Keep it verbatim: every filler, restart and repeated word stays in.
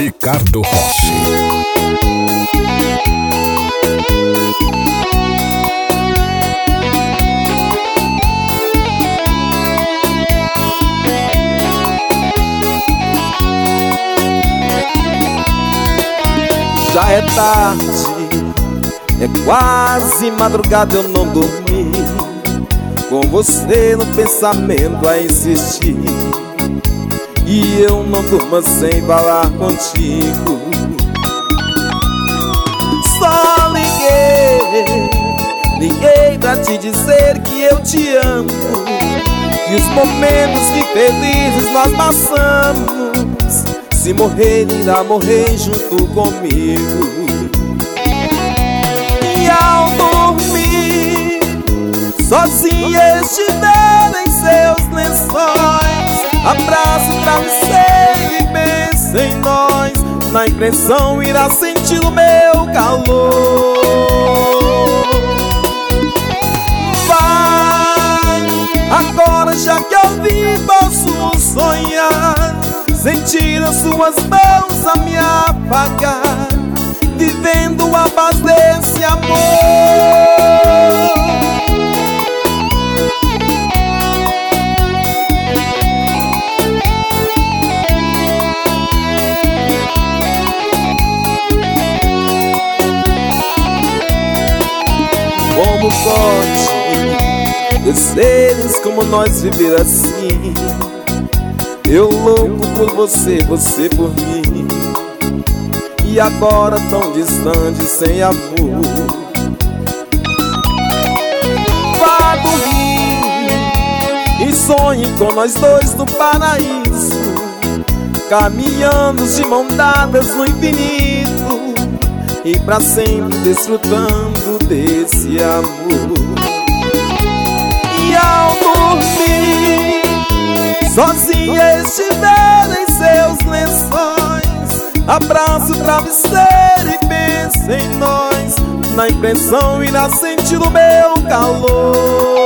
Ricardo Rossi. Já é tarde, é quase madrugada, eu não dormi, com você no pensamento a insistir. E eu não durmo sem falar contigo. Só liguei, liguei pra te dizer que eu te amo, que os momentos que felizes nós passamos, se morrer irá morrer junto comigo. E ao dormir, sozinha estiver em seus lençóis, abraço o travesseiro e pensa em nós, na impressão irá sentir o meu calor. Vai, agora já que eu vi posso sonhar, sentir as suas mãos a me apagar, vivendo a paz desse amor. Como pode dois seres como nós viver assim? Eu louco por você, você por mim, e agora tão distante, sem amor. Vá dormir e sonhe com nós dois no paraíso, caminhando de mão dadas no infinito, e pra sempre desfrutando desse amor. E ao dormir, sozinha estiver em seus lençóis, abraço o travesseiro e pensa em nós, na impressão irá sentir o meu calor.